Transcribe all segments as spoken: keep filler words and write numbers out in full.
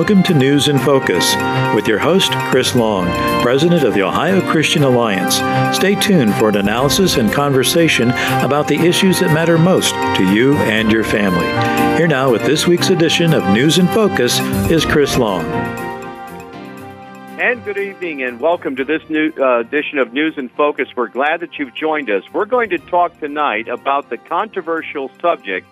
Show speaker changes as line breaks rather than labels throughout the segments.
Welcome to News in Focus with your host, Chris Long, President of the Ohio Christian Alliance. Stay tuned for an analysis and conversation about the issues that matter most to you and your family. Here now with this week's edition of News in Focus is Chris Long.
And good evening and welcome to this new uh, edition of News in Focus. We're glad that you've joined us. We're going to talk tonight about the controversial subject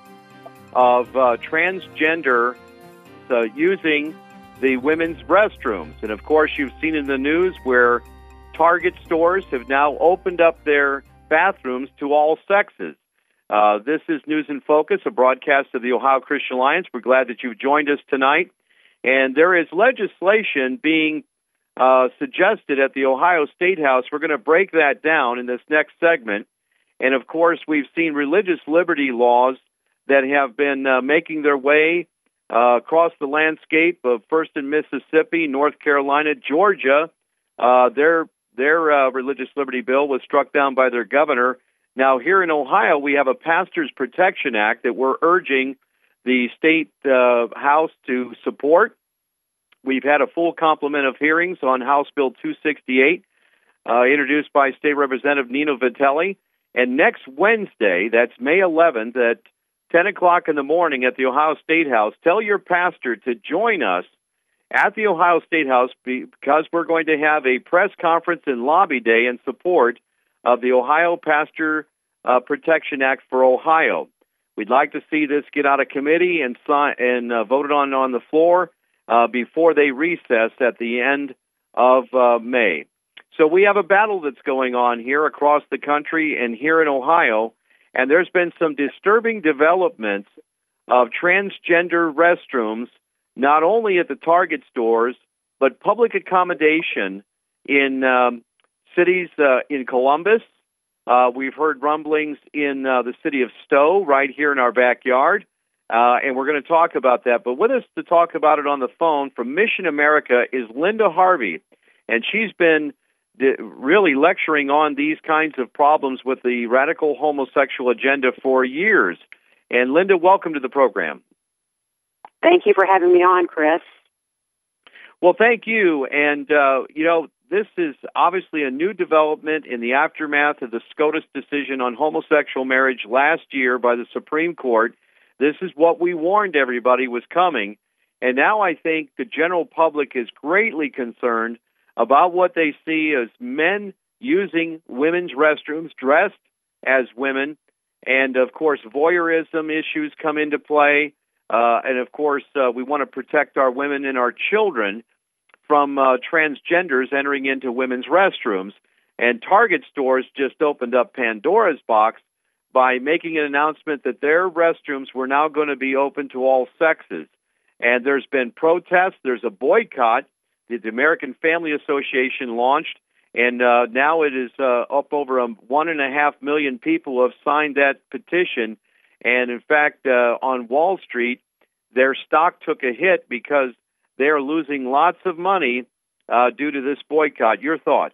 of uh, transgender uh, using the women's restrooms. And of course, you've seen in the news where Target stores have now opened up their bathrooms to all sexes. Uh, this is News in Focus, a broadcast of the Ohio Christian Alliance. We're glad that you've joined us tonight. And there is legislation being Uh, suggested at the Ohio State House. We're going to break that down in this next segment. And of course, we've seen religious liberty laws that have been uh, making their way uh, across the landscape of first in Mississippi, North Carolina, Georgia. Uh, their their uh, religious liberty bill was struck down by their governor. Now, here in Ohio, we have a Pastors Protection Act that we're urging the state uh, House to support. We've had a full complement of hearings on House Bill two sixty-eight, uh, introduced by State Representative Nino Vitelli. And next Wednesday, that's May eleventh, at ten o'clock in the morning at the Ohio State House, tell your pastor to join us at the Ohio State House because we're going to have a press conference and lobby day in support of the Ohio Pastor uh, Protection Act for Ohio. We'd like to see this get out of committee and, sign, and uh, voted on on the floor Uh, before they recess at the end of uh, May. So we have a battle that's going on here across the country and here in Ohio, and there's been some disturbing developments of transgender restrooms, not only at the Target stores, but public accommodation in um, cities uh, in Columbus. Uh, we've heard rumblings in uh, the city of Stowe, right here in our backyard. Uh, and we're going to talk about that. But with us to talk about it on the phone from Mission America is Linda Harvey. And she's been de- really lecturing on these kinds of problems with the radical homosexual agenda for years. And Linda, welcome to the program.
Thank you for having me on, Chris.
Well, thank you. And, uh, you know, this is obviously a new development in the aftermath of the SCOTUS decision on homosexual marriage last year by the Supreme Court. This is what we warned everybody was coming. And now I think the general public is greatly concerned about what they see as men using women's restrooms dressed as women. And, of course, voyeurism issues come into play. Uh, and, of course, uh, we want to protect our women and our children from uh, transgenders entering into women's restrooms. And Target stores just opened up Pandora's box by making an announcement that their restrooms were now going to be open to all sexes. And there's been protests. There's a boycott that the American Family Association launched, and uh, now it is uh, up over um, one and a half million people have signed that petition. And in fact, uh, on Wall Street, their stock took a hit because they're losing lots of money uh, due to this boycott. Your thoughts?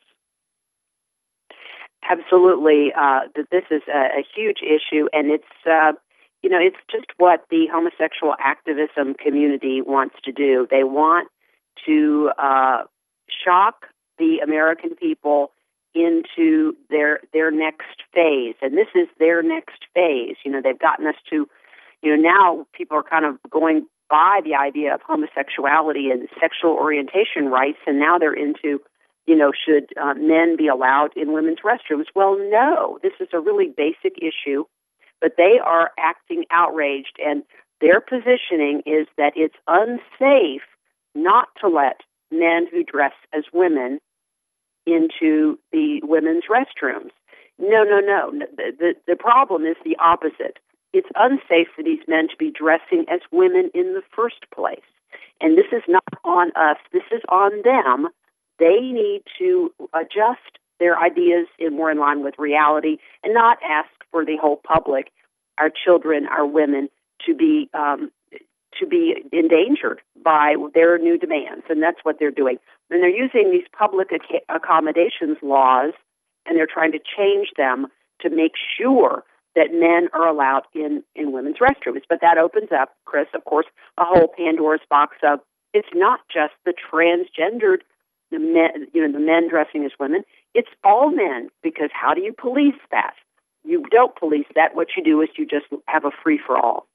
Absolutely. Uh, this is a, a huge issue, and it's, uh, you know, it's just what the homosexual activism community wants to do. They want to uh, shock the American people into their their next phase, and this is their next phase. You know, they've gotten us to, you know, now people are kind of going by the idea of homosexuality and sexual orientation rights, and now they're into, you know, should uh, men be allowed in women's restrooms? Well, no, this is a really basic issue, but they are acting outraged, and their positioning is that it's unsafe not to let men who dress as women into the women's restrooms. No, no, no. The, the, the problem is the opposite. It's unsafe for these men to be dressing as women in the first place. And this is not on us. This is on them. They need to adjust their ideas in more in line with reality and not ask for the whole public, our children, our women, to be um, to be endangered by their new demands. And that's what they're doing. And they're using these public ac- accommodations laws, and they're trying to change them to make sure that men are allowed in, in women's restrooms. But that opens up, Chris, of course, a whole Pandora's box of it's not just the transgendered, the men, you know, the men dressing as women. It's all men, because how do you police that? You don't police that. What you do is you just have a free-for-all.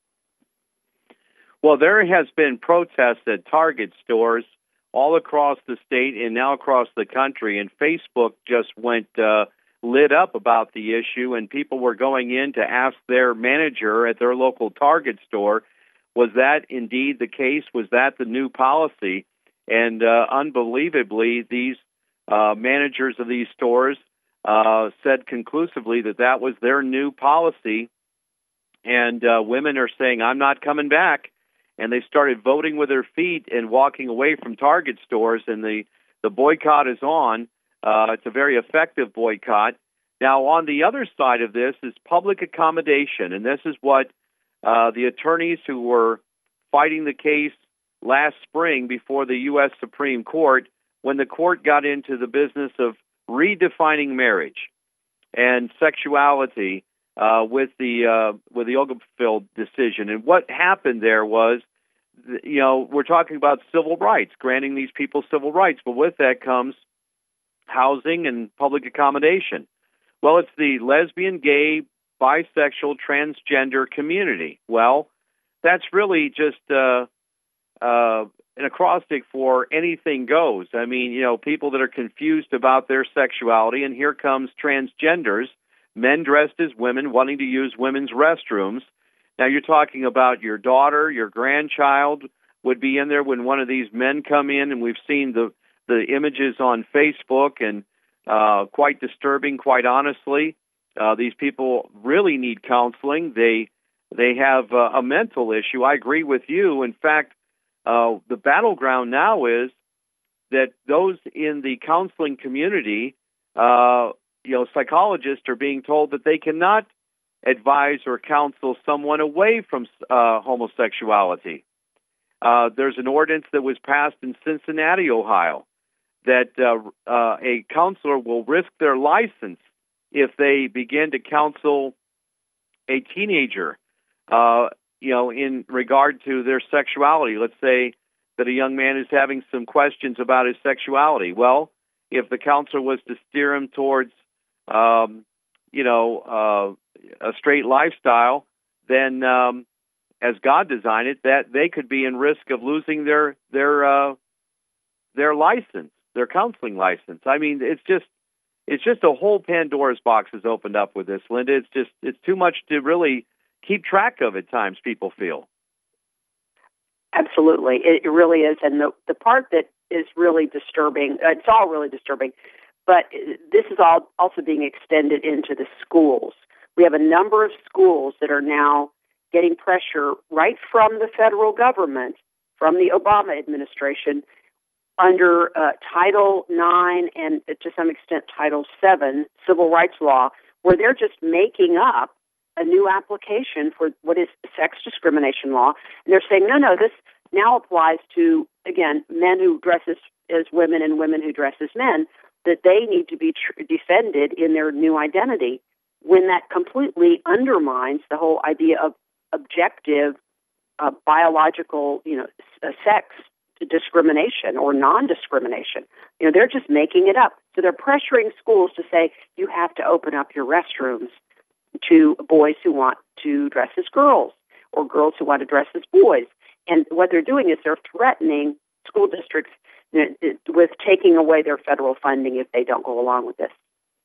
Well, there has been protests at Target stores all across the state and now across the country, and Facebook just went uh, lit up about the issue, and people were going in to ask their manager at their local Target store, was that indeed the case? Was that the new policy? And uh, unbelievably, these uh, managers of these stores uh, said conclusively that that was their new policy, and uh, women are saying, I'm not coming back. And they started voting with their feet and walking away from Target stores, and the, the boycott is on. Uh, it's a very effective boycott. Now, on the other side of this is public accommodation, and this is what uh, the attorneys who were fighting the case last spring before the U S Supreme Court, when the court got into the business of redefining marriage and sexuality uh, with the uh, with the Obergefell decision. And what happened there was, you know, we're talking about civil rights, granting these people civil rights, but with that comes housing and public accommodation. Well, it's the lesbian, gay, bisexual, transgender community. Well, that's really just uh, uh, an acrostic for anything goes. I mean, you know, people that are confused about their sexuality, and here comes transgenders, men dressed as women wanting to use women's restrooms. Now, you're talking about your daughter, your grandchild would be in there when one of these men come in, and we've seen the, the images on Facebook, and uh, quite disturbing, quite honestly. Uh, these people really need counseling. They they have uh, a mental issue. I agree with you. In fact, uh, the battleground now is that those in the counseling community, uh, you know, psychologists are being told that they cannot advise or counsel someone away from uh, homosexuality. Uh, there's an ordinance that was passed in Cincinnati, Ohio, that uh, uh, a counselor will risk their license if they begin to counsel a teenager, uh, you know, in regard to their sexuality. Let's say that a young man is having some questions about his sexuality. Well, if the counselor was to steer him towards, um, you know, uh, a straight lifestyle, then um, as God designed it, that they could be in risk of losing their their uh, their license, their counseling license. I mean, it's just it's just a whole Pandora's box has opened up with this, Linda. It's just it's too much to really keep track of at times, people feel.
Absolutely. It really is. And the, the part that is really disturbing, uh, it's all really disturbing, but this is all also being extended into the schools. We have a number of schools that are now getting pressure right from the federal government, from the Obama administration, under uh, Title nine and to some extent Title seven civil rights law, where they're just making up a new application for what is sex discrimination law. And they're saying, no, no, this now applies to, again, men who dress as, as women and women who dress as men, that they need to be tr- defended in their new identity, when that completely undermines the whole idea of objective uh, biological, you know, s- sex discrimination or non-discrimination. You know, they're just making it up. So they're pressuring schools to say, you have to open up your restrooms to boys who want to dress as girls or girls who want to dress as boys. And what they're doing is they're threatening school districts with taking away their federal funding if they don't go along with this.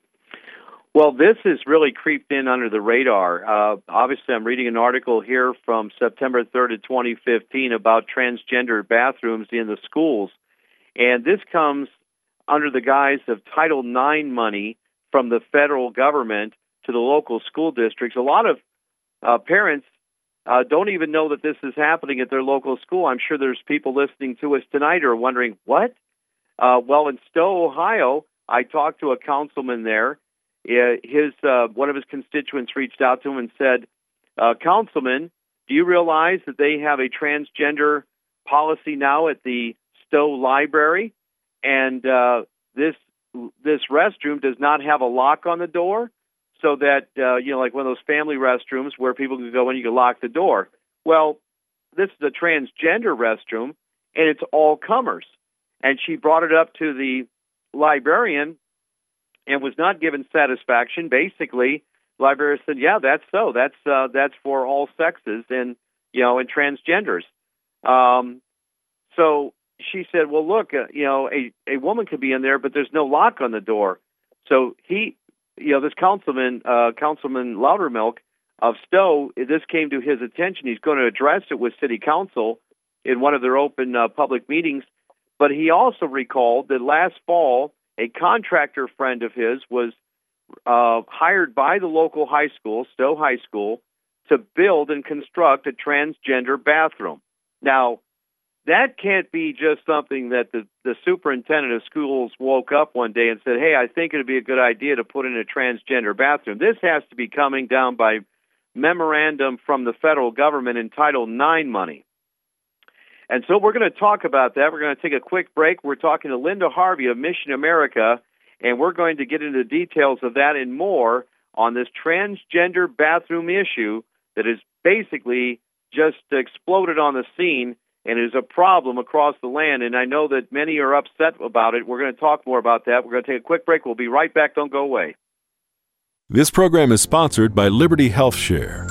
Well, this has really creeped in under the radar. Uh, obviously, I'm reading an article here from September third of twenty fifteen about transgender bathrooms in the schools. And this comes under the guise of Title nine money from the federal government to the local school districts. A lot of uh, parents uh, don't even know that this is happening at their local school. I'm sure there's people listening to us tonight who are wondering, what? Uh, well, in Stowe, Ohio, I talked to a councilman there. His uh, one of his constituents reached out to him and said, uh, Councilman, do you realize that they have a transgender policy now at the Stowe Library? And uh, this this restroom does not have a lock on the door, so that, uh, you know, like one of those family restrooms where people can go in, you can lock the door. Well, this is a transgender restroom, and it's all comers. And she brought it up to the librarian and was not given satisfaction. Basically, the librarian said, "Yeah, that's so. That's uh, that's for all sexes and you know and transgenders." Um, so she said, "Well, look, uh, you know, a a woman could be in there, but there's no lock on the door." So he, you know, this councilman, uh, Councilman Loudermilk of Stowe, this came to his attention. He's going to address it with City Council in one of their open uh, public meetings. But he also recalled that last fall, a contractor friend of his was uh, hired by the local high school, Stowe High School, to build and construct a transgender bathroom. Now, that can't be just something that the, the superintendent of schools woke up one day and said, "Hey, I think it would be a good idea to put in a transgender bathroom." This has to be coming down by memorandum from the federal government in Title nine money. And so we're going to talk about that. We're going to take a quick break. We're talking to Linda Harvey of Mission America, and we're going to get into the details of that and more on this transgender bathroom issue that is basically just exploded on the scene and is a problem across the land. And I know that many are upset about it. We're going to talk more about that. We're going to take a quick break. We'll be right back. Don't go away.
This program is sponsored by Liberty Health Share.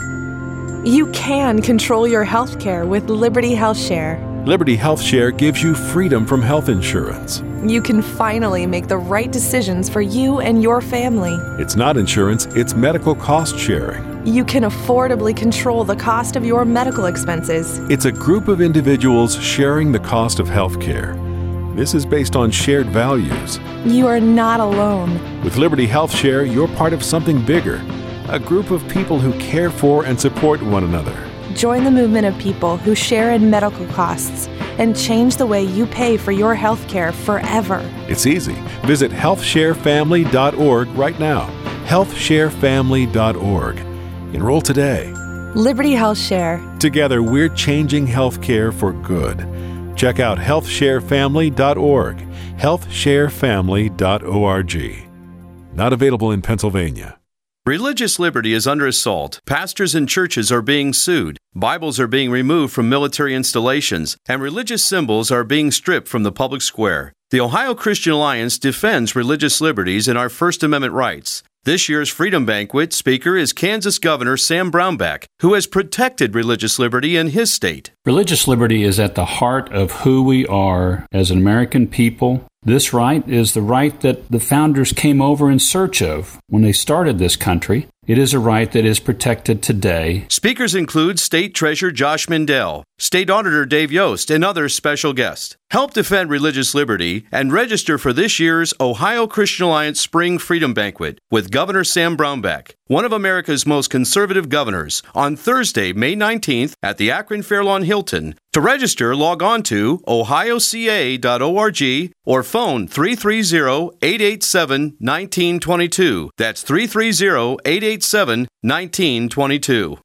You can control your health care with Liberty Health Share.
Liberty Health Share gives you freedom from health insurance.
You can finally make the right decisions for you and your family.
It's not insurance, it's medical cost sharing.
You can affordably control the cost of your medical expenses.
It's a group of individuals sharing the cost of health care. This is based on shared values.
You are not alone.
With Liberty Health Share, you're part of something bigger. A group of people who care for and support one another.
Join the movement of people who share in medical costs and change the way you pay for your health care forever.
It's easy. Visit health share family dot org right now. health share family dot org. Enroll today.
Liberty Health Share.
Together, we're changing health care for good. Check out health share family dot org. health share family dot org. Not available in Pennsylvania.
Religious liberty is under assault. Pastors and churches are being sued. Bibles are being removed from military installations, and religious symbols are being stripped from the public square. The Ohio Christian Alliance defends religious liberties and our First Amendment rights. This year's Freedom Banquet speaker is Kansas Governor Sam Brownback, who has protected religious liberty in his state.
Religious liberty is at the heart of who we are as an American people. This right is the right that the founders came over in search of when they started this country. It is a right that is protected today.
Speakers include State Treasurer Josh Mindell, State Auditor Dave Yost, and other special guests. Help defend religious liberty and register for this year's Ohio Christian Alliance Spring Freedom Banquet with Governor Sam Brownback, one of America's most conservative governors, on Thursday, May nineteenth at the Akron Fairlawn Hilton. To register, log on to ohio c a dot org or phone three three zero, eight eight seven, one nine two two. That's three three zero, eight eight seven, one nine two two.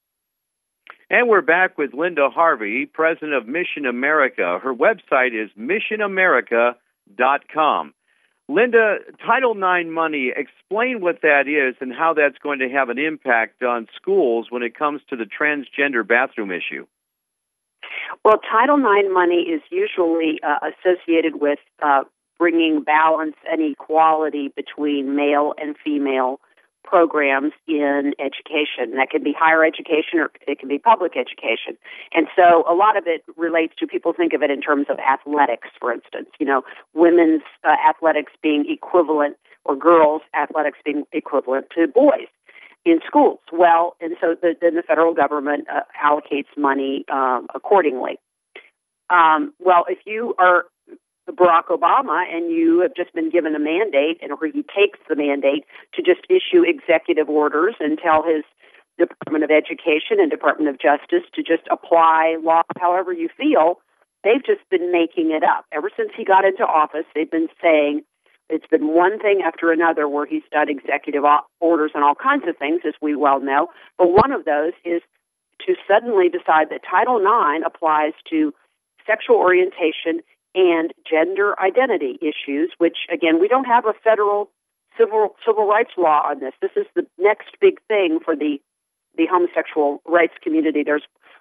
And we're back with Linda Harvey, president of Mission America. Her website is mission america dot com. Linda, Title nine money, explain what that is and how that's going to have an impact on schools when it comes to the transgender bathroom issue.
Well, Title nine money is usually uh, associated with uh, bringing balance and equality between male and female programs in education. That can be higher education or it can be public education. And so a lot of it relates to, people think of it in terms of athletics, for instance, you know, women's uh, athletics being equivalent or girls' athletics being equivalent to boys in schools. Well, and so the, then the federal government uh, allocates money um, accordingly. Um, well, if you are Barack Obama and you have just been given a mandate, and or he takes the mandate to just issue executive orders and tell his Department of Education and Department of Justice to just apply law however you feel, they've just been making it up. Ever since he got into office, they've been saying it's been one thing after another where he's done executive orders on all kinds of things, as we well know. But one of those is to suddenly decide that Title nine applies to sexual orientation and gender identity issues, which, again, we don't have a federal civil civil rights law on this. This is the next big thing for the, the homosexual rights community. There's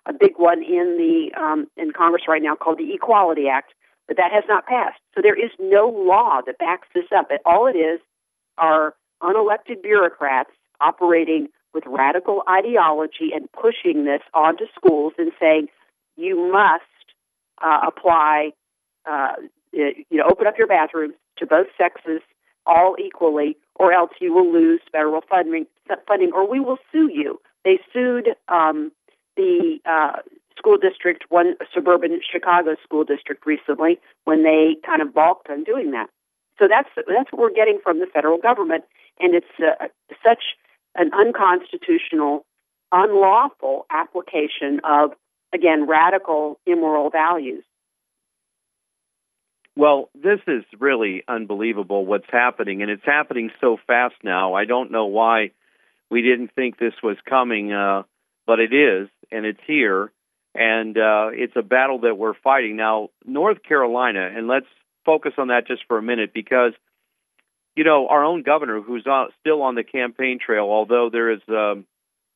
a big one in the um, in Congress right now called the Equality Act, but that has not passed. So there is no law that backs this up. And all it is are unelected bureaucrats operating with radical ideology and pushing this onto schools and saying, you must uh, apply, uh, you know, open up your bathrooms to both sexes all equally, or else you will lose federal funding, funding or we will sue you. They sued um, the uh, school district, one suburban Chicago school district recently, when they kind of balked on doing that. So that's that's what we're getting from the federal government, and it's uh, such an unconstitutional, unlawful application of, again, radical immoral values.
Well, this is really unbelievable what's happening, and it's happening so fast now. I don't know why we didn't think this was coming, uh, but it is, and it's here, and uh, it's a battle that we're fighting. Now, North Carolina, and let's focus on that just for a minute, because, you know, our own governor, who's uh, still on the campaign trail, although there is um,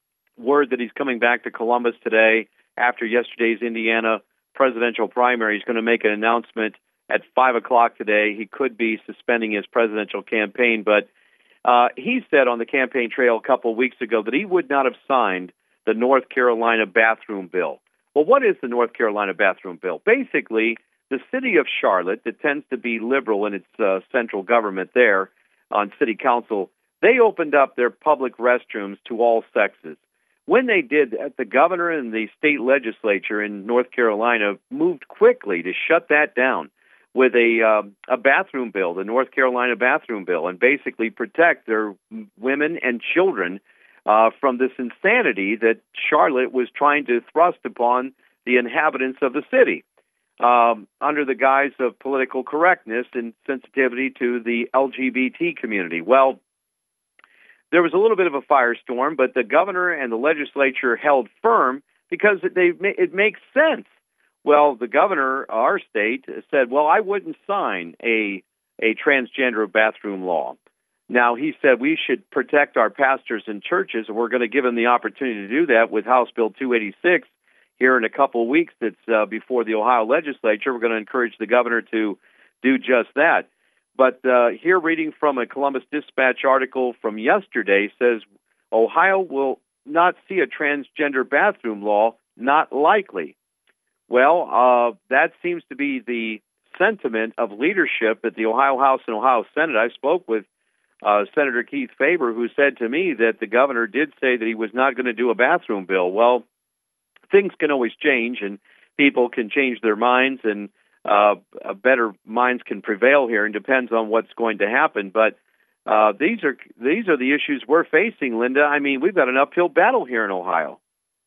word that he's coming back to Columbus today after yesterday's Indiana presidential primary, he's going to make an announcement at five o'clock today. He could be suspending his presidential campaign, but uh, he said on the campaign trail a couple of weeks ago that he would not have signed the North Carolina bathroom bill. Well, what is the North Carolina bathroom bill? Basically, the city of Charlotte, that tends to be liberal in its uh, central government there on city council, they opened up their public restrooms to all sexes. When they did that, the governor and the state legislature in North Carolina moved quickly to shut that down with a um, a bathroom bill, the North Carolina bathroom bill, and basically protect their women and children uh, from this insanity that Charlotte was trying to thrust upon the inhabitants of the city um, under the guise of political correctness and sensitivity to the L G B T community. Well, there was a little bit of a firestorm, but the governor and the legislature held firm because it, they, it makes sense. Well, the governor, our state, said, well, I wouldn't sign a a transgender bathroom law. Now, he said we should protect our pastors and churches, and we're going to give them the opportunity to do that with House Bill two eighty-six here in a couple of weeks. That's uh, before the Ohio legislature. We're going to encourage the governor to do just that. But uh, here, reading from a Columbus Dispatch article from yesterday, says Ohio will not see a transgender bathroom law, not likely. Well, uh, that seems to be the sentiment of leadership at the Ohio House and Ohio Senate. I spoke with uh, Senator Keith Faber, who said to me that the governor did say that he was not going to do a bathroom bill. Well, things can always change, and people can change their minds, and uh, better minds can prevail here, and depends on what's going to happen. But uh, these are these are the issues we're facing, Linda. I mean, we've got an uphill battle here in Ohio.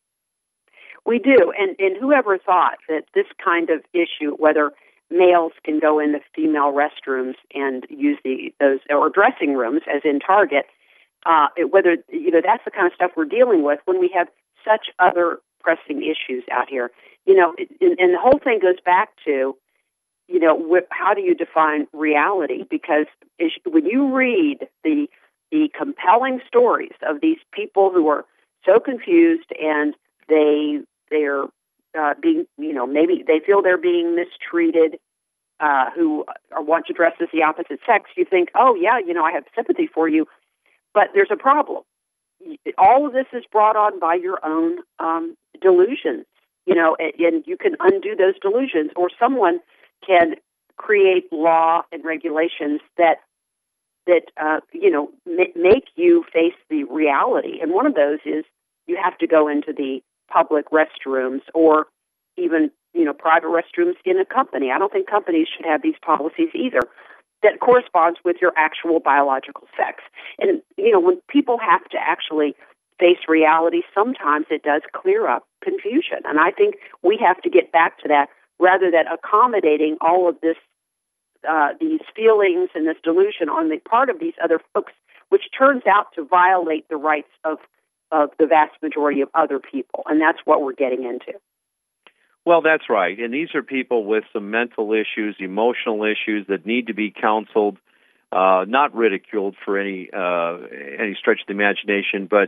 We do, and, and whoever thought that this kind of issue, whether males can go in the female restrooms and use the those or dressing rooms, as in Target, uh, whether you know that's the kind of stuff we're dealing with when we have such other pressing issues out here. You know, and, and the whole thing goes back to, you know, wh- how do you define reality? Because when you read the the compelling stories of these people who are so confused and they they're uh, being, you know, maybe they feel they're being mistreated, uh, who are, want to dress as the opposite sex, you think, oh, yeah, you know, I have sympathy for you. But there's a problem. All of this is brought on by your own um, delusions, you know, and, and you can undo those delusions, or someone can create law and regulations that, that uh, you know, ma- make you face the reality. And one of those is you have to go into the public restrooms, or even, you know, private restrooms in a company. I don't think companies should have these policies either that corresponds with your actual biological sex. And, you know, when people have to actually face reality, sometimes it does clear up confusion. And I think we have to get back to that, rather than accommodating all of this, uh, these feelings and this delusion on the part of these other folks, which turns out to violate the rights of of the vast majority of other people. And that's what we're getting into.
Well, that's right. And these are people with some mental issues, emotional issues that need to be counseled, uh, not ridiculed for any uh, any stretch of the imagination, but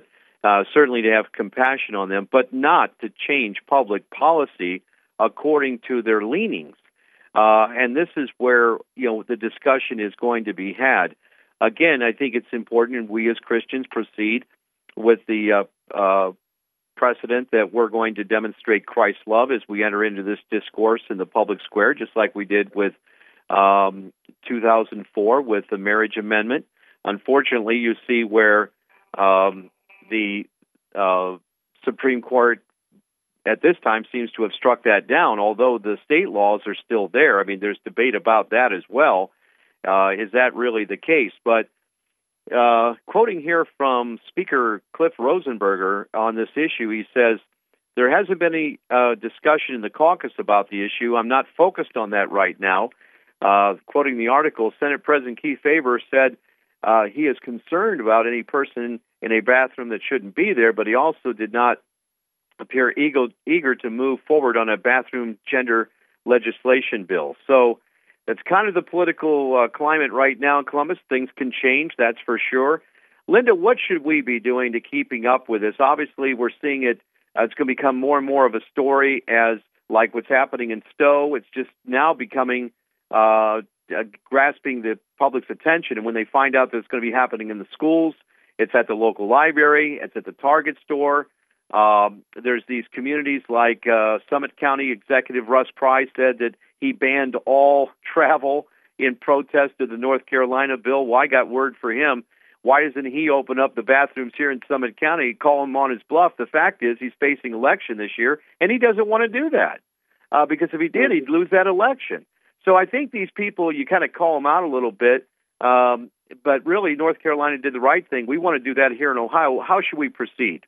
uh, certainly to have compassion on them, but not to change public policy according to their leanings. Uh, and this is where, you know, the discussion is going to be had. Again, I think it's important, and we as Christians proceed with the uh, uh, precedent that we're going to demonstrate Christ's love as we enter into this discourse in the public square, just like we did with um, two thousand four with the marriage amendment. Unfortunately, you see where um, the uh, Supreme Court at this time seems to have struck that down, although the state laws are still there. I mean, there's debate about that as well. Uh, is that really the case? But uh, quoting here from Speaker Cliff Rosenberger on this issue, he says, there hasn't been any uh, discussion in the caucus about the issue. I'm not focused on that right now. Uh, quoting the article, Senate President Keith Faber said uh, he is concerned about any person in a bathroom that shouldn't be there, but he also did not appear eager, eager to move forward on a bathroom gender legislation bill. So that's kind of the political uh, climate right now in Columbus. Things can change, that's for sure. Linda, what should we be doing to keeping up with this? Obviously, we're seeing it. Uh, it's going to become more and more of a story as, like what's happening in Stowe, it's just now becoming, uh, uh, grasping the public's attention. And when they find out that it's going to be happening in the schools, it's at the local library, it's at the Target store. Um, there's these communities like uh, Summit County Executive Russ Pry said that he banned all travel in protest of the North Carolina bill. Well, I got word for him. Why doesn't he open up the bathrooms here in Summit County, call him on his bluff? The fact is he's facing election this year, and he doesn't want to do that uh, because if he did, he'd lose that election. So I think these people, you kind of call them out a little bit, um, but really North Carolina did the right thing. We want to do that here in Ohio. How should we proceed?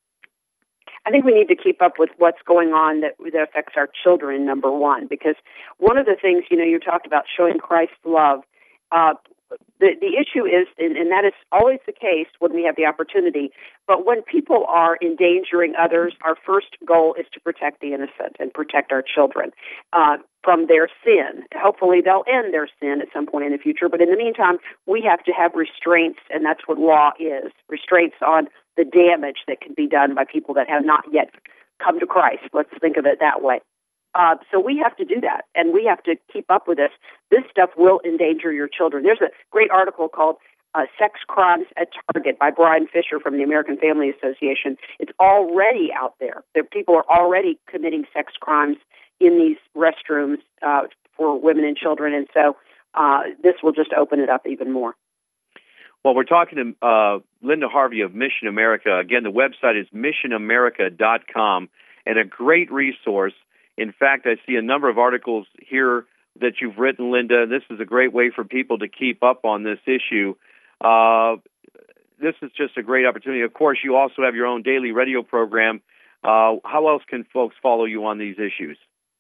I think we need to keep up with what's going on that, that affects our children, number one, because one of the things, you know, you talked about showing Christ's love. Uh, the, the issue is, and, and that is always the case when we have the opportunity, but when people are endangering others, our first goal is to protect the innocent and protect our children uh, from their sin. Hopefully they'll end their sin at some point in the future, but in the meantime, we have to have restraints, and that's what law is, restraints on the damage that can be done by people that have not yet come to Christ. Let's think of it that way. Uh, so we have to do that, and we have to keep up with this. This stuff will endanger your children. There's a great article called uh, Sex Crimes at Target by Brian Fisher from the American Family Association. It's already out there. There people are already committing sex crimes in these restrooms uh, for women and children, and so uh, this will just open it up even more.
Well, we're talking to uh, Linda Harvey of Mission America. Again, the website is mission america dot com, and a great resource. In fact, I see a number of articles here that you've written, Linda. This is a great way for people to keep up on this issue. Uh, this is just a great opportunity. Of course, you also have your own daily radio program. Uh, how else can folks follow you on these issues?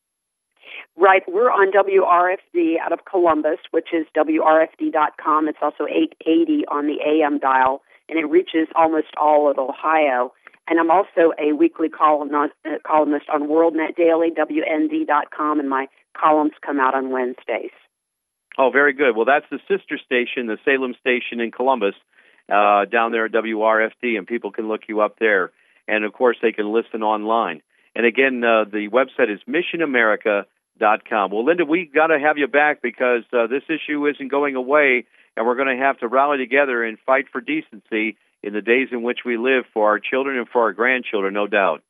Right. We're on W R F D out of Columbus, which is W R F D dot com. It's also eight eighty on the A M dial, and it reaches almost all of Ohio. And I'm also a weekly columnist, uh, columnist on WorldNet Daily, W N D dot com, and my columns come out on Wednesdays.
Oh, very good. Well, that's the sister station, the Salem station in Columbus, uh, down there at W R F D, and people can look you up there. And, of course, they can listen online. And, again, uh, the website is mission america dot com. Well, Linda, we got to have you back because uh, this issue isn't going away, and we're going to have to rally together and fight for decency in the days in which we live for our children and for our grandchildren, no doubt.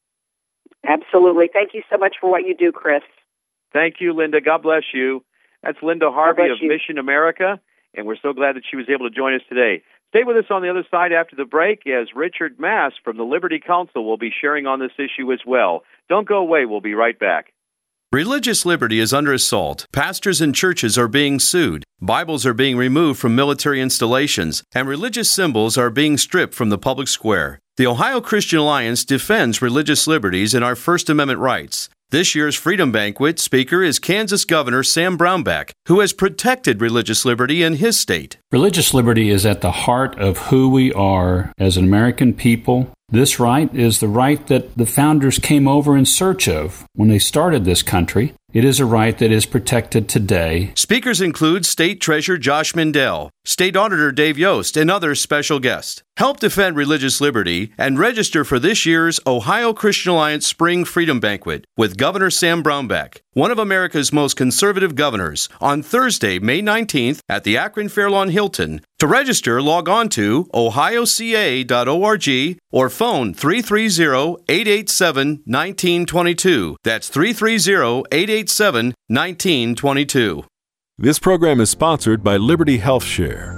Absolutely. Thank you so much for what you do, Chris.
Thank you, Linda. God bless you. That's Linda Harvey of
you.
Mission America, and we're so glad that she was able to join us today. Stay with us on the other side after the break as Richard Mass from the Liberty Council will be sharing on this issue as well. Don't go away. We'll be right back.
Religious liberty is under assault. Pastors and churches are being sued. Bibles are being removed from military installations, and religious symbols are being stripped from the public square. The Ohio Christian Alliance defends religious liberties and our First Amendment rights. This year's Freedom Banquet speaker is Kansas Governor Sam Brownback, who has protected religious liberty in his state.
Religious liberty is at the heart of who we are as an American people. This right is the right that the founders came over in search of when they started this country. It is a right that is protected today.
Speakers include State Treasurer Josh Mindell, State Auditor Dave Yost, and other special guests. Help defend religious liberty and register for this year's Ohio Christian Alliance Spring Freedom Banquet with Governor Sam Brownback, one of America's most conservative governors, on Thursday, May nineteenth at the Akron Fairlawn Hilton. To register, log on to ohio c a dot org or phone three three zero, eight eight seven, one nine two two. That's three three zero, eight eight seven, one nine two two.
This program is sponsored by Liberty Health Share.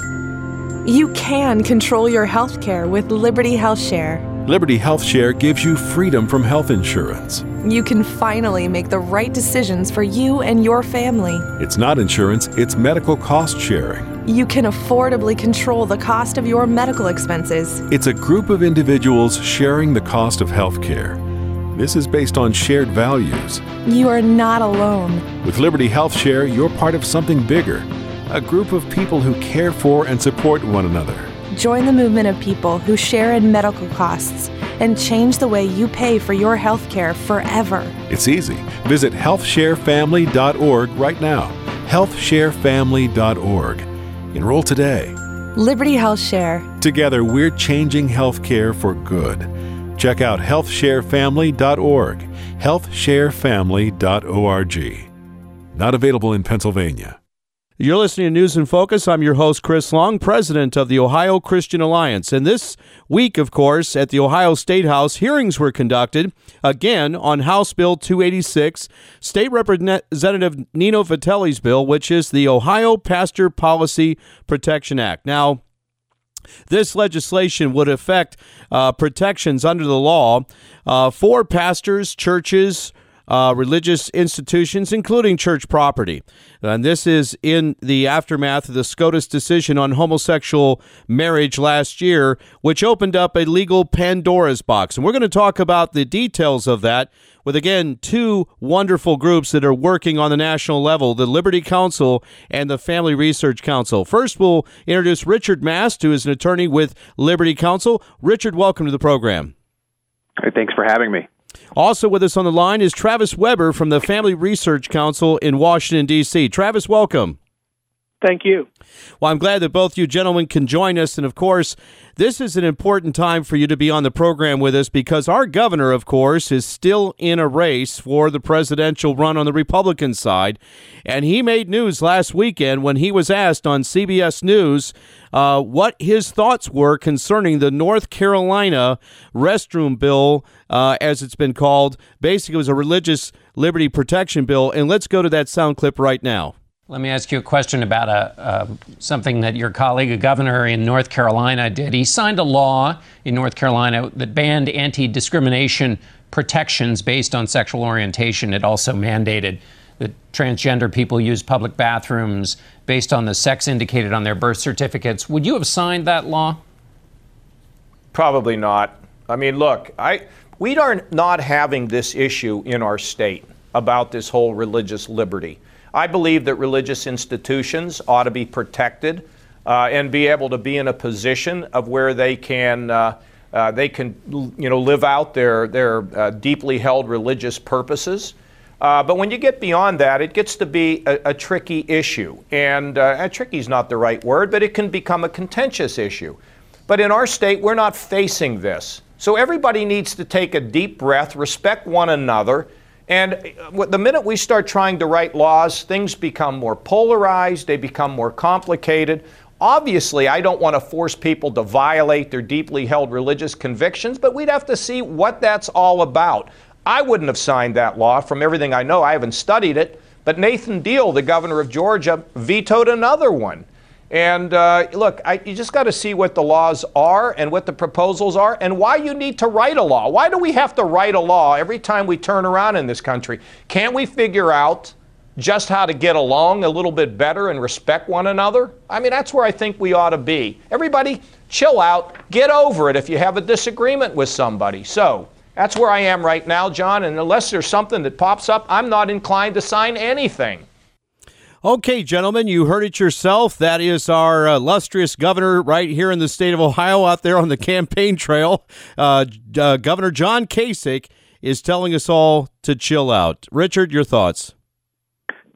You can control your health care with Liberty Health Share.
Liberty Health Share gives you freedom from health insurance.
You can finally make the right decisions for you and your family.
It's not insurance, it's medical cost sharing.
You can affordably control the cost of your medical expenses.
It's a group of individuals sharing the cost of health care. This is based on shared values.
You are not alone.
With Liberty Health Share, you're part of something bigger, a group of people who care for and support one another.
Join the movement of people who share in medical costs and change the way you pay for your health care forever.
It's easy. Visit health share family dot org right now. health share family dot org. Enroll today.
Liberty Health Share.
Together, we're changing health care for good. Check out health share family dot org. health share family dot org. Not available in Pennsylvania.
You're listening to News in Focus. I'm your host, Chris Long, president of the Ohio Christian Alliance. And this week, of course, at the Ohio State House, hearings were conducted, again, on House Bill two eighty-six, State Representative Nino Vitelli's bill, which is the Ohio Pastor Policy Protection Act. Now, this legislation would affect uh, protections under the law uh, for pastors, churches, Uh, religious institutions, including church property. And this is in the aftermath of the SCOTUS decision on homosexual marriage last year, which opened up a legal Pandora's box. And we're going to talk about the details of that with, again, two wonderful groups that are working on the national level, the Liberty Counsel and the Family Research Council. First, we'll introduce Richard Mast, who is an attorney with Liberty Counsel. Richard, welcome to the program.
Hey, thanks for having me.
Also with us on the line is Travis Weber from the Family Research Council in Washington, D C Travis, welcome.
Thank you.
Well, I'm glad that both you gentlemen can join us. And, of course, this is an important time for you to be on the program with us because our governor, of course, is still in a race for the presidential run on the Republican side. And he made news last weekend when he was asked on C B S News uh, what his thoughts were concerning the North Carolina restroom bill, uh, as it's been called. Basically, it was a religious liberty protection bill. And let's go to that sound clip right now.
Let me ask you a question about a, uh, something that your colleague, a governor in North Carolina, did. He signed a law in North Carolina that banned anti-discrimination protections based on sexual orientation. It also mandated that transgender people use public bathrooms based on the sex indicated on their birth certificates. Would you have signed that law?
Probably not. I mean, look, I we are not having this issue in our state about this whole religious liberty. I believe that religious institutions ought to be protected uh, and be able to be in a position of where they can uh, uh, they can you know live out their their uh, deeply held religious purposes. Uh, but when you get beyond that, it gets to be a, a tricky issue, and uh, tricky is not the right word, but it can become a contentious issue. But in our state, we're not facing this, so everybody needs to take a deep breath, respect one another. And the minute we start trying to write laws, things become more polarized, they become more complicated. Obviously, I don't want to force people to violate their deeply held religious convictions, but we'd have to see what that's all about. I wouldn't have signed that law from everything I know. I haven't studied it, but Nathan Deal, the governor of Georgia, vetoed another one. And uh, look, I, you just got to see what the laws are and what the proposals are and why you need to write a law. Why do we have to write a law every time we turn around in this country? Can't we figure out just how to get along a little bit better and respect one another? I mean, that's where I think we ought to be. Everybody, chill out. Get over it if you have a disagreement with somebody. So that's where I am right now, John. And unless there's something that pops up, I'm not inclined to sign anything.
Okay, gentlemen, you heard it yourself. That is our uh, illustrious governor right here in the state of Ohio out there on the campaign trail. Uh, uh, Governor John Kasich is telling us all to chill out. Richard, your thoughts?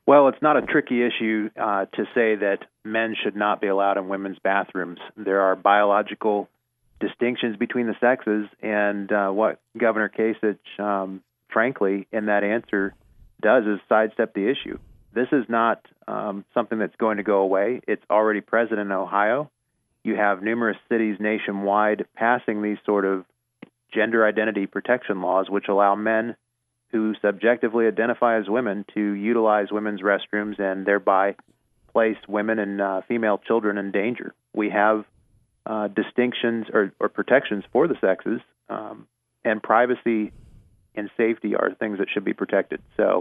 Well, it's not a tricky issue uh, to say that men should not be allowed in women's bathrooms. There are biological distinctions between the sexes, and uh, what Governor Kasich, um, frankly, in that answer does is sidestep the issue. This is not um, something that's going to go away. It's already present in Ohio. You have numerous cities nationwide passing these sort of gender identity protection laws, which allow men who subjectively identify as women to utilize women's restrooms and thereby place women and uh, female children in danger. We have uh, distinctions or, or protections for the sexes, um, and privacy and safety are things that should be protected. So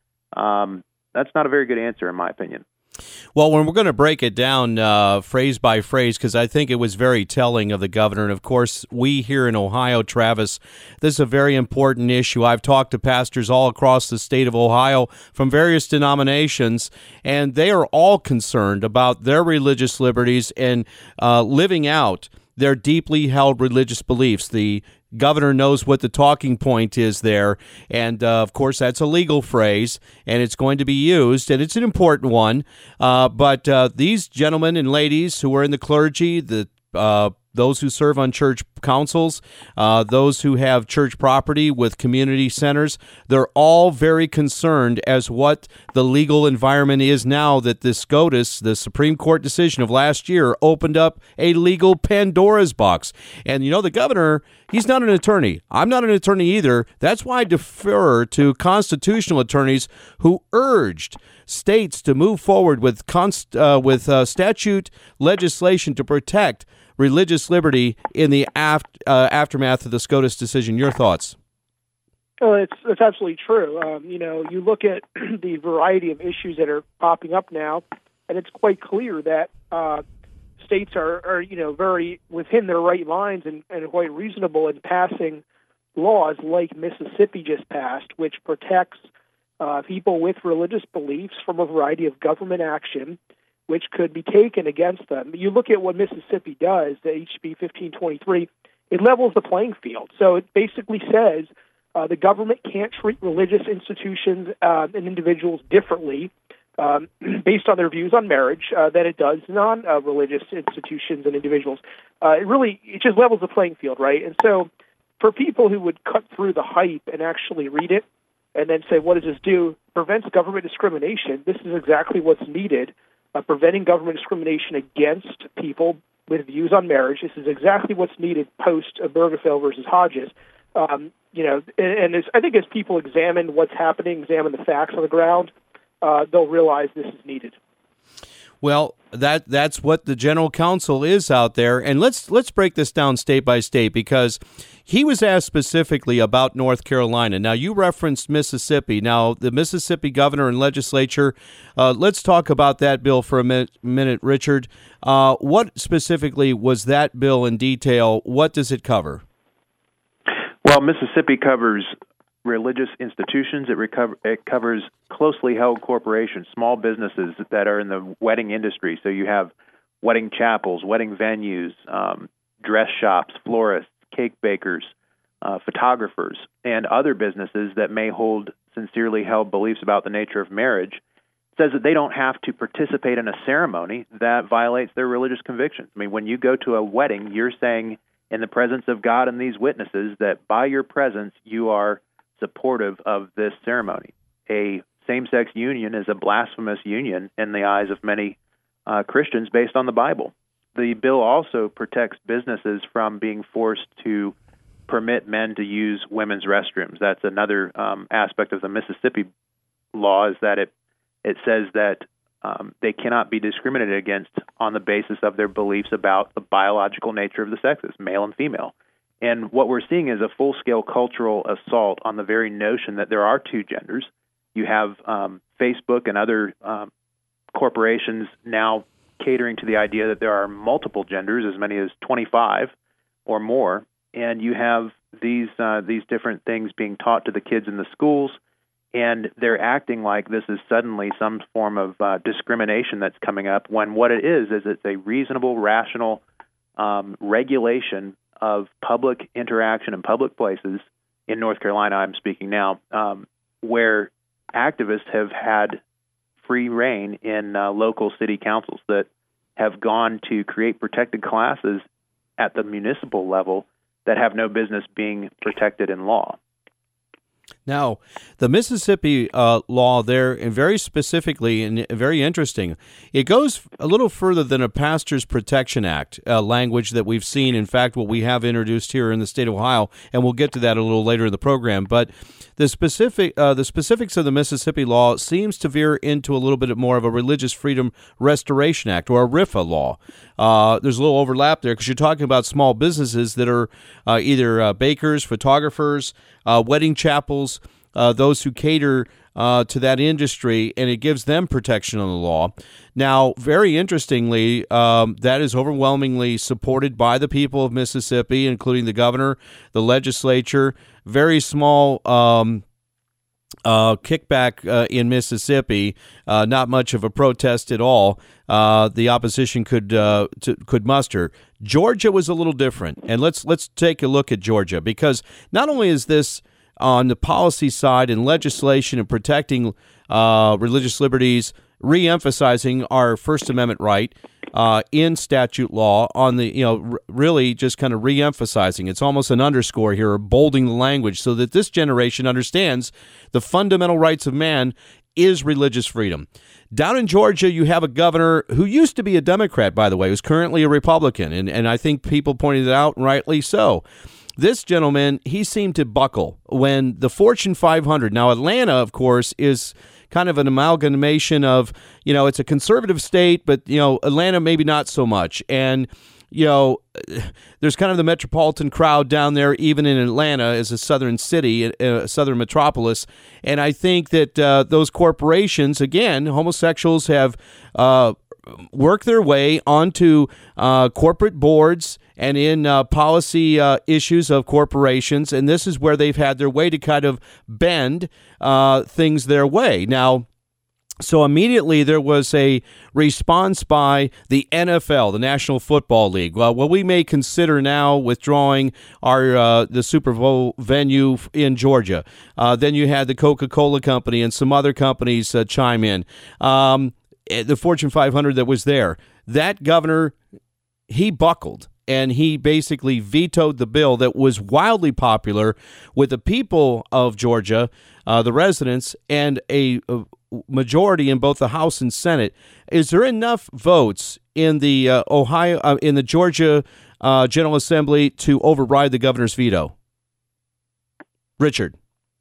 um, that's not a very good answer, in my opinion.
Well, when we're going to break it down uh, phrase by phrase, because I think it was very telling of the governor, and of course, we here in Ohio, Travis, this is a very important issue. I've talked to pastors all across the state of Ohio from various denominations, and they are all concerned about their religious liberties and uh, living out their deeply held religious beliefs. The governor knows what the talking point is there, and uh, of course that's a legal phrase, and it's going to be used, and it's an important one. Uh, but uh, these gentlemen and ladies who are in the clergy, the uh, those who serve on church councils, uh, those who have church property with community centers, they're all very concerned as what the legal environment is now that the SCOTUS, the Supreme Court decision of last year, opened up a legal Pandora's box. And, you know, the governor, he's not an attorney. I'm not an attorney either. That's why I defer to constitutional attorneys who urged states to move forward with const, uh, with uh, statute legislation to protect religious liberty in the aft, uh, aftermath of the SCOTUS decision. Your thoughts?
Oh, it's it's absolutely true. Um, you know, you look at the variety of issues that are popping up now, and it's quite clear that uh, states are, are, you know, very within their right lines and, and quite reasonable in passing laws like Mississippi just passed, which protects uh, people with religious beliefs from a variety of government action which could be taken against them. You look at what Mississippi does, the H B fifteen twenty-three, it levels the playing field. So it basically says uh, the government can't treat religious institutions uh, and individuals differently um, based on their views on marriage uh, than it does non-religious uh, institutions and individuals. Uh, it really, it just levels the playing field, right? And so for people who would cut through the hype and actually read it and then say, what does this do? Prevents government discrimination. This is exactly what's needed. Uh, preventing government discrimination against people with views on marriage. This is exactly what's needed post Obergefell versus Hodges. Um, you know, and, and as, I think as people examine what's happening, examine the facts on the ground, uh, they'll realize this is needed.
Well, that that's what the general counsel is out there, and let's let's break this down state by state, because he was asked specifically about North Carolina. Now, you referenced Mississippi. Now, the Mississippi governor and legislature, uh, let's talk about that bill for a minute, minute Richard. Uh, what specifically was that bill in detail? What does it cover?
Well, Mississippi covers religious institutions. It, recover, it covers closely held corporations, small businesses that are in the wedding industry. So you have wedding chapels, wedding venues, um, dress shops, florists, cake bakers, uh, photographers, and other businesses that may hold sincerely held beliefs about the nature of marriage. It says that they don't have to participate in a ceremony that violates their religious convictions. I mean, when you go to a wedding, you're saying in the presence of God and these witnesses that by your presence you are supportive of this ceremony. A same-sex union is a blasphemous union in the eyes of many uh, Christians based on the Bible. The bill also protects businesses from being forced to permit men to use women's restrooms. That's another um, aspect of the Mississippi law, is that it it says that um, they cannot be discriminated against on the basis of their beliefs about the biological nature of the sexes, male and female. And what we're seeing is a full-scale cultural assault on the very notion that there are two genders. You have um, Facebook and other um, corporations now catering to the idea that there are multiple genders, as many as twenty-five or more, and you have these uh, these different things being taught to the kids in the schools, and they're acting like this is suddenly some form of uh, discrimination that's coming up, when what it is is it's a reasonable, rational um, regulation of public interaction in public places in North Carolina, I'm speaking now, um, where activists have had free reign in uh, local city councils that have gone to create protected classes at the municipal level that have no business being protected in law.
Now, the Mississippi uh, law there, and very specifically and very interesting, it goes a little further than a Pastor's Protection Act uh, language that we've seen. In fact, what we have introduced here in the state of Ohio, and we'll get to that a little later in the program. But the specific uh, the specifics of the Mississippi law seems to veer into a little bit more of a Religious Freedom Restoration Act, or a R F A law. Uh, there's a little overlap there because you're talking about small businesses that are uh, either uh, bakers, photographers, uh, wedding chapels, Uh, those who cater uh, to that industry, and it gives them protection on the law. Now, very interestingly, um, that is overwhelmingly supported by the people of Mississippi, including the governor, the legislature. Very small um, uh, kickback uh, in Mississippi, uh, not much of a protest at all. Uh, the opposition could uh, to, could muster. Georgia was a little different, and let's let's take a look at Georgia, because not only is this on the policy side and legislation and protecting uh, religious liberties, re-emphasizing our First Amendment right uh, in statute law, on the, you know, r- really just kind of re-emphasizing. It's almost an underscore here, or bolding the language, so that this generation understands the fundamental rights of man is religious freedom. Down in Georgia, you have a governor who used to be a Democrat, by the way, who's currently a Republican, and, and I think people pointed it out, and rightly so. This gentleman, he seemed to buckle when the Fortune five hundred, now Atlanta, of course, is kind of an amalgamation of, you know, it's a conservative state, but, you know, Atlanta maybe not so much. And, you know, there's kind of the metropolitan crowd down there, even in Atlanta as a southern city, a southern metropolis. And I think that uh, those corporations, again, homosexuals have uh, worked their way onto uh, corporate boards and in uh, policy uh, issues of corporations, and this is where they've had their way to kind of bend uh, things their way. Now, so immediately there was a response by the N F L, the National Football League. Well, what we may consider now withdrawing our uh, the Super Bowl venue in Georgia. Uh, then you had the Coca-Cola Company and some other companies uh, chime in. Um, the Fortune five hundred that was there. That governor, he buckled. And he basically vetoed the bill that was wildly popular with the people of Georgia, uh, the residents, and a, a majority in both the House and Senate. Is there enough votes in the uh, Ohio, uh, in the Georgia uh, General Assembly to override the governor's veto? Richard.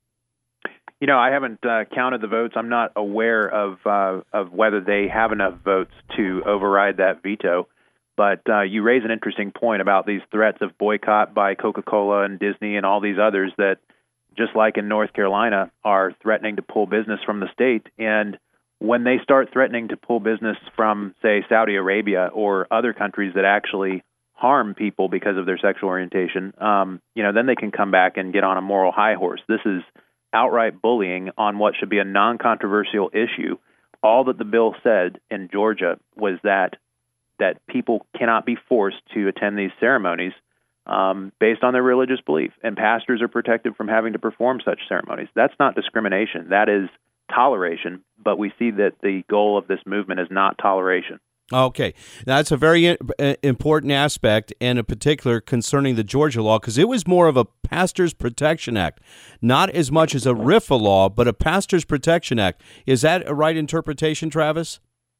You know, I haven't uh, counted the votes. I'm not aware of uh, of whether they have enough votes to override that veto. But uh, you raise an interesting point about these threats of boycott by Coca-Cola and Disney and all these others that, just like in North Carolina, are threatening to pull business from the state. And when they start threatening to pull business from, say, Saudi Arabia or other countries that actually harm people because of their sexual orientation, um, you know, then they can come back and get on a moral high horse. This is outright bullying on what should be a non-controversial issue. All that the bill said in Georgia was that that people cannot be forced to attend these ceremonies um, based on their religious belief, and pastors are protected from having to perform such ceremonies. That's not discrimination. That is toleration, but we see that the goal of this movement is not toleration.
Okay. Now, that's a very important aspect, and in particular concerning the Georgia law, because it was more of a Pastor's Protection Act, not as much as a R F A law, but a Pastor's Protection Act. Is that a right interpretation, Travis?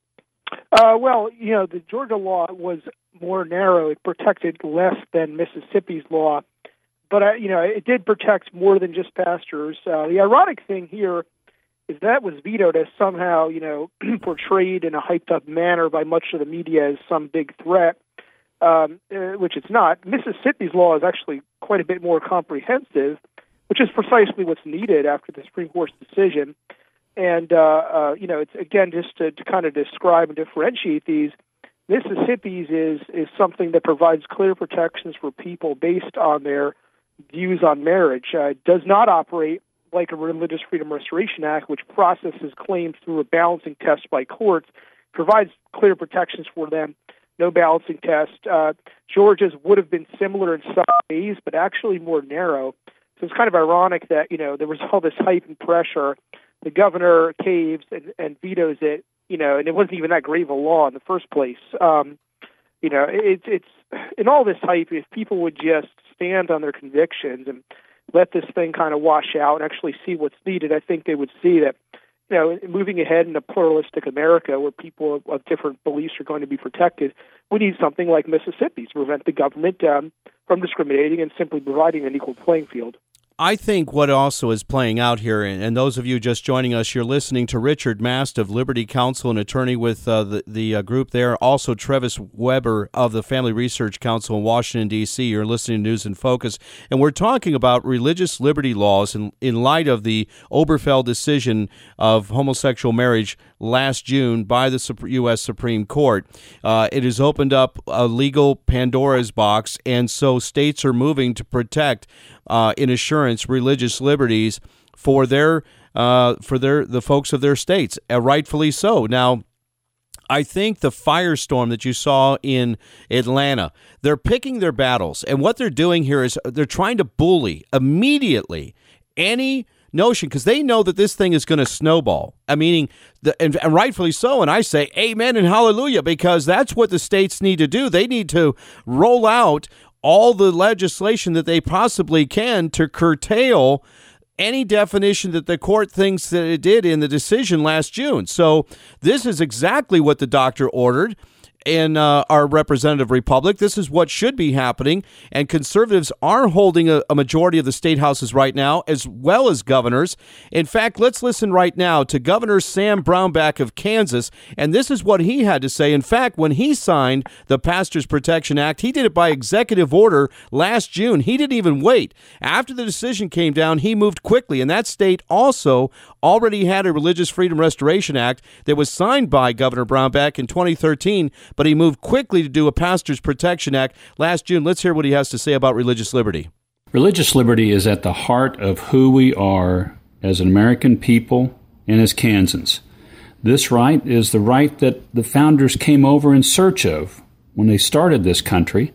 Uh, well, you know, the Georgia law was more narrow. It protected less than Mississippi's law. But, uh, you know, it did protect more than just pastors. Uh, the ironic thing here is that was vetoed as somehow, you know, portrayed in a hyped-up manner by much of the media as some big threat, um, uh, which it's not. Mississippi's law is actually quite a bit more comprehensive, which is precisely what's needed after the Supreme Court's decision. And, uh, uh, you know, it's, again, just to, to kind of describe and differentiate these, Mississippi's is, is something that provides clear protections for people based on their views on marriage. Uh, it does not operate like a Religious Freedom Restoration Act, which processes claims through a balancing test by courts, provides clear protections for them, no balancing test. Uh, Georgia's would have been similar in some ways, but actually more narrow. So it's kind of ironic that, you know, there was all this hype and pressure the governor caves and, and vetoes it, you know, and it wasn't even that grave a law in the first place. Um, you know, it's it's in all this hype. If people would just stand on their convictions and let this thing kind of wash out and actually see what's needed, I think they would see that, you know, moving ahead in a pluralistic America where people of, of different beliefs are going to be protected, we need something like Mississippi to prevent the government um, from discriminating and simply providing an equal playing field.
I think what also is playing out here, and those of you just joining us, you're listening to Richard Mast of Liberty Counsel, an attorney with uh, the, the uh, group there. Also, Travis Weber of the Family Research Council in Washington, D C You're listening to News in Focus. And we're talking about religious liberty laws in, in light of the Obergefell decision of homosexual marriage last June by the U S Supreme Court. Uh, it has opened up a legal Pandora's box, and so states are moving to protect Uh, in assurance religious liberties for their uh, for their the folks of their states, uh, rightfully so. Now, I think the firestorm that you saw in Atlanta, they're picking their battles, and what they're doing here is they're trying to bully immediately any notion, because they know that this thing is going to snowball. I mean, the, and, and rightfully so. And I say amen and hallelujah, because that's what the states need to do. They need to roll out all the legislation that they possibly can to curtail any definition that the court thinks that it did in the decision last June. So this is exactly what the doctor ordered in uh, our representative republic. This is what should be happening, and conservatives are holding a, a majority of the state houses right now, as well as governors. In fact, let's listen right now to Governor Sam Brownback of Kansas, and this is what he had to say. In fact, when he signed the Pastors Protection Act, he did it by executive order last June. He didn't even wait. After the decision came down, he moved quickly, and that state also already had a Religious Freedom Restoration Act that was signed by Governor Brownback in twenty thirteen, but he moved quickly to do a Pastors Protection Act last June. Let's hear what he has to say about religious liberty.
Religious liberty is at the heart of who we are as an American people and as Kansans. This right is the right that the founders came over in search of when they started this country.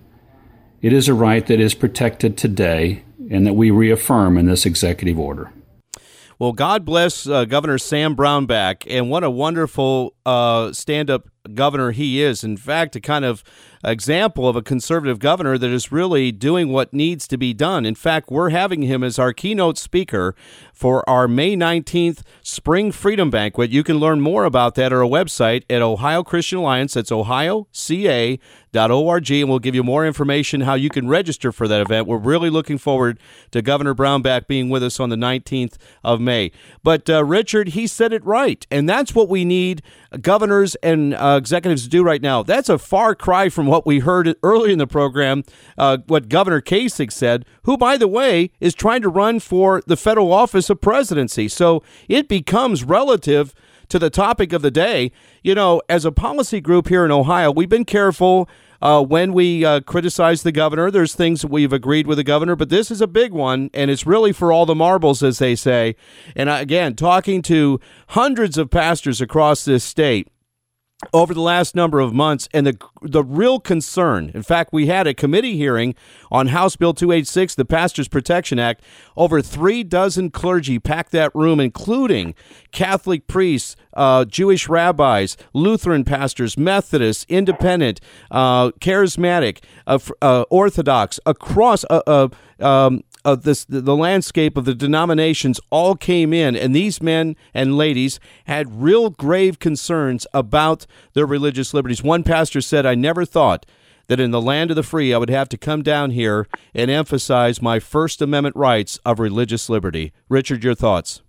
It is a right that is protected today and that we reaffirm in this executive order.
Well, God bless uh, Governor Sam Brownback, and what a wonderful uh, stand-up governor he is. In fact, a kind of example of a conservative governor that is really doing what needs to be done. In fact, we're having him as our keynote speaker for our May nineteenth Spring Freedom Banquet. You can learn more about that at our website at Ohio Christian Alliance. That's ohio c a dot org, and we'll give you more information how you can register for that event. We're really looking forward to Governor Brownback being with us on the nineteenth of May. But uh, Richard, he said it right, and that's what we need governors and uh, executives to do right now. That's a far cry from what we heard earlier in the program, uh, what Governor Kasich said, who, by the way, is trying to run for the federal office of presidency. So it becomes relative to the topic of the day. You know, as a policy group here in Ohio, we've been careful uh, when we uh, criticize the governor. There's things that we've agreed with the governor, but this is a big one, and it's really for all the marbles, as they say. And again, talking to hundreds of pastors across this state over the last number of months, and the the real concern, in fact, we had a committee hearing on House Bill two eighty-six, the Pastors Protection Act. Over three dozen clergy packed that room, including Catholic priests, uh, Jewish rabbis, Lutheran pastors, Methodists, Independent, uh, Charismatic, uh, uh, Orthodox, across uh, uh, um, of this, the landscape of the denominations all came in, and these men and ladies had real grave concerns about their religious liberties. One pastor said, "I never thought that in the land of the free I would have to come down here and emphasize my First Amendment rights of religious liberty." Richard, your thoughts?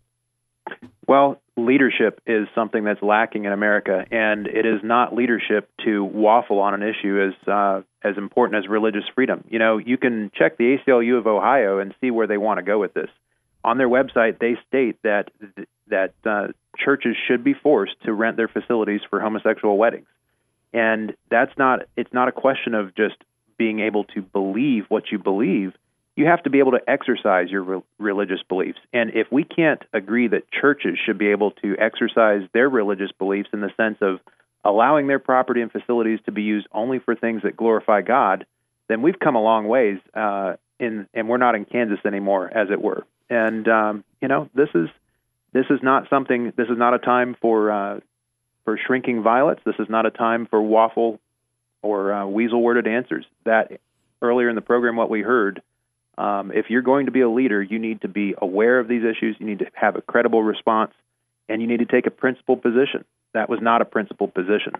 Well, leadership is something that's lacking in America, and it is not leadership to waffle on an issue as uh, as important as religious freedom. You know, you can check the A C L U of Ohio and see where they want to go with this. On their website, they state that that uh, churches should be forced to rent their facilities for homosexual weddings, and that's not. It's not a question of just being able to believe what you believe. You have to be able to exercise your re- religious beliefs. And if we can't agree that churches should be able to exercise their religious beliefs in the sense of allowing their property and facilities to be used only for things that glorify God, then we've come a long ways, uh, in, and we're not in Kansas anymore, as it were. And, um, you know, this is This is not something. This is not a time for uh, for shrinking violets. This is not a time for waffle or uh, weasel-worded answers. That earlier in the program, what we heard. Um, if you're going to be a leader, you need to be aware of these issues. You need to have a credible response, and you need to take a principled position. That was not a principled position.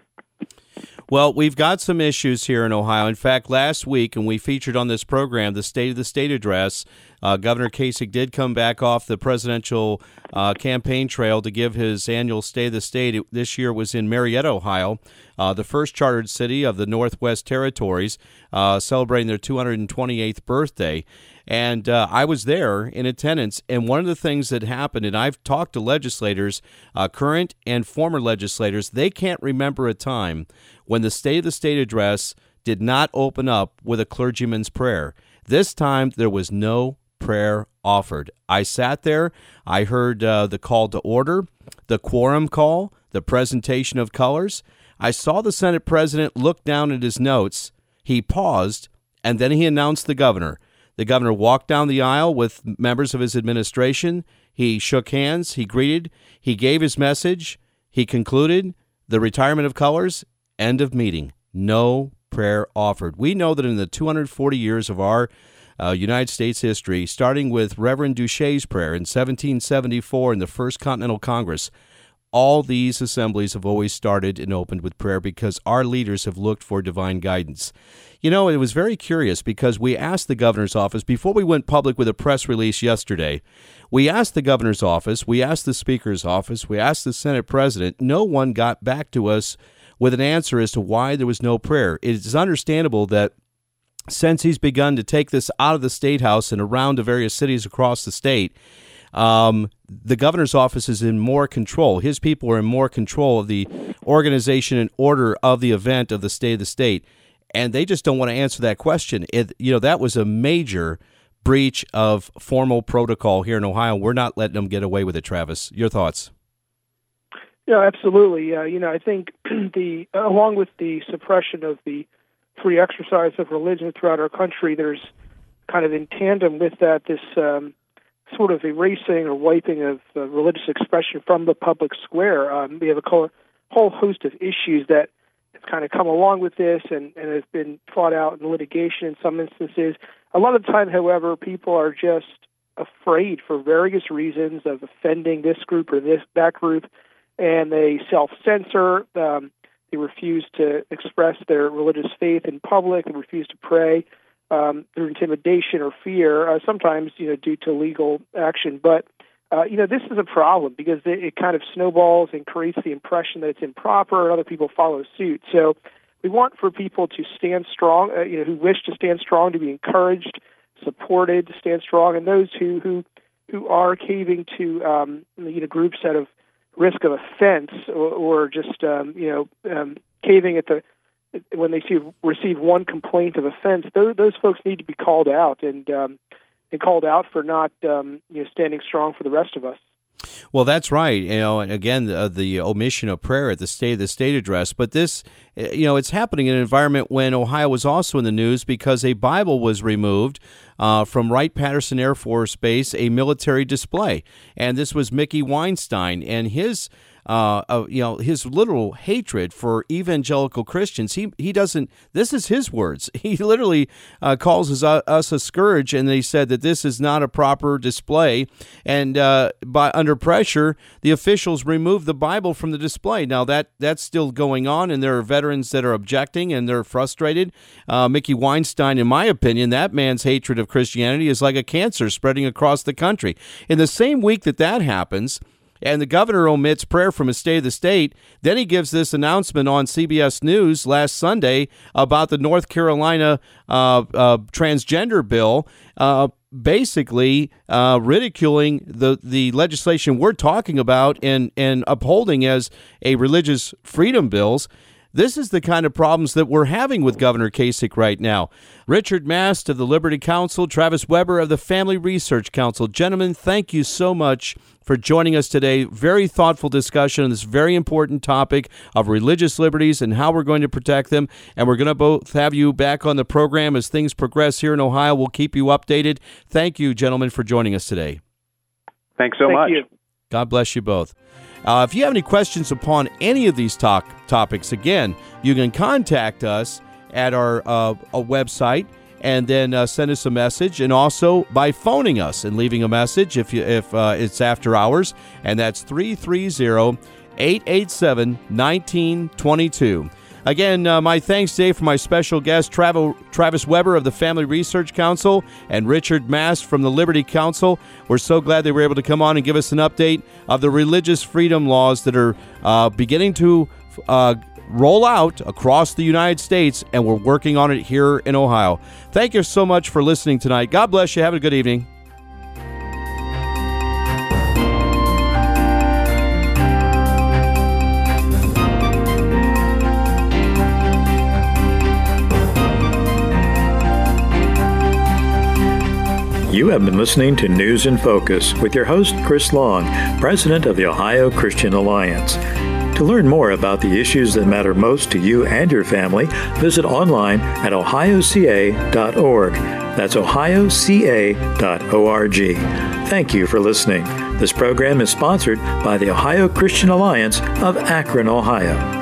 Well, we've got some issues here in Ohio. In fact, last week, and we featured on this program, the State of the State address, uh, Governor Kasich did come back off the presidential uh, campaign trail to give his annual State of the State. It, this year was in Marietta, Ohio, uh, the first chartered city of the Northwest Territories, uh, celebrating their two hundred twenty-eighth birthday. And uh, I was there in attendance, and one of the things that happened, and I've talked to legislators, uh, current and former legislators, they can't remember a time when the State of the State address did not open up with a clergyman's prayer. This time, there was no prayer offered. I sat there, I heard uh, the call to order, the quorum call, the presentation of colors. I saw the Senate president look down at his notes. He paused, and then he announced the governor. The governor walked down the aisle with members of his administration. He shook hands. He greeted. He gave his message. He concluded the retirement of colors. End of meeting. No prayer offered. We know that in the two hundred forty years of our uh, United States history, starting with Reverend Duchesne's prayer in seventeen seventy-four in the First Continental Congress, all these assemblies have always started and opened with prayer because our leaders have looked for divine guidance. You know, it was very curious because we asked the governor's office, before we went public with a press release yesterday, we asked the governor's office, we asked the speaker's office, we asked the Senate president. No one got back to us with an answer as to why there was no prayer. It is understandable that since he's begun to take this out of the State House and around to various cities across the state, Um, the governor's office is in more control. His people are in more control of the organization and order of the event of the State of the State, and they just don't want to answer that question. It, you know, that was a major breach of formal protocol here in Ohio. We're not letting them get away with it, Travis. Your thoughts?
Yeah, absolutely. Uh, you know, I think the along with the suppression of the free exercise of religion throughout our country, there's kind of in tandem with that this um, sort of erasing or wiping of uh, religious expression from the public square. Um, we have a co- whole host of issues that have kind of come along with this and, and have been fought out in litigation in some instances. A lot of the time, however, people are just afraid for various reasons of offending this group or this that group, and they self-censor. Um, they refuse to express their religious faith in public. They refuse to pray. Um, through intimidation or fear, uh, sometimes you know due to legal action. But uh, you know this is a problem because it, it kind of snowballs and creates the impression that it's improper, and other people follow suit. So we want for people to stand strong, uh, you know, who wish to stand strong, to be encouraged, supported, to stand strong, and those who who who are caving to um, you know groups out of risk of offense or, or just um, you know um, caving at the when they see, receive one complaint of offense, those, those folks need to be called out and um, and called out for not um, you know standing strong for the rest of us.
Well, that's right. You know, and again, the, the omission of prayer at the State of the State address. But this, you know, it's happening in an environment when Ohio was also in the news because a Bible was removed uh, from Wright-Patterson Air Force Base, a military display, and this was Mickey Weinstein and his. Uh, uh, you know, his literal hatred for evangelical Christians. He he doesn't, this is his words. He literally uh, calls us, uh, us a scourge, and they said that this is not a proper display. And uh, by under pressure, the officials removed the Bible from the display. Now, that that's still going on, and there are veterans that are objecting, and they're frustrated. Uh, Mickey Weinstein, in my opinion, that man's hatred of Christianity is like a cancer spreading across the country. In the same week that that happens, and the governor omits prayer from his State of the State, then he gives this announcement on C B S News last Sunday about the North Carolina uh, uh, transgender bill, uh, basically uh, ridiculing the, the legislation we're talking about and, and upholding as a religious freedom bills. This is the kind of problems that we're having with Governor Kasich right now. Richard Mast of the Liberty Counsel, Travis Weber of the Family Research Council. Gentlemen, thank you so much for joining us today. Very thoughtful discussion on this very important topic of religious liberties and how we're going to protect them. And we're going to both have you back on the program as things progress here in Ohio. We'll keep you updated. Thank you, gentlemen, for joining us today.
Thanks so
Thank
much.
You.
God bless you both. Uh, if you have any questions upon any of these talk topics, again, you can contact us at our uh, a website and then uh, send us a message, and also by phoning us and leaving a message if you if uh, it's after hours, and that's three three zero, eight eight seven, one nine two two. Again, uh, my thanks today for my special guest, Trav- Travis Weber of the Family Research Council and Richard Mast from the Liberty Council. We're so glad they were able to come on and give us an update of the religious freedom laws that are uh, beginning to uh, roll out across the United States, and we're working on it here in Ohio. Thank you so much for listening tonight. God bless you. Have a good evening.
You have been listening to News in Focus with your host, Chris Long, President of the Ohio Christian Alliance. To learn more about the issues that matter most to you and your family, visit online at ohio c a dot org. That's ohio c a dot org. Thank you for listening. This program is sponsored by the Ohio Christian Alliance of Akron, Ohio.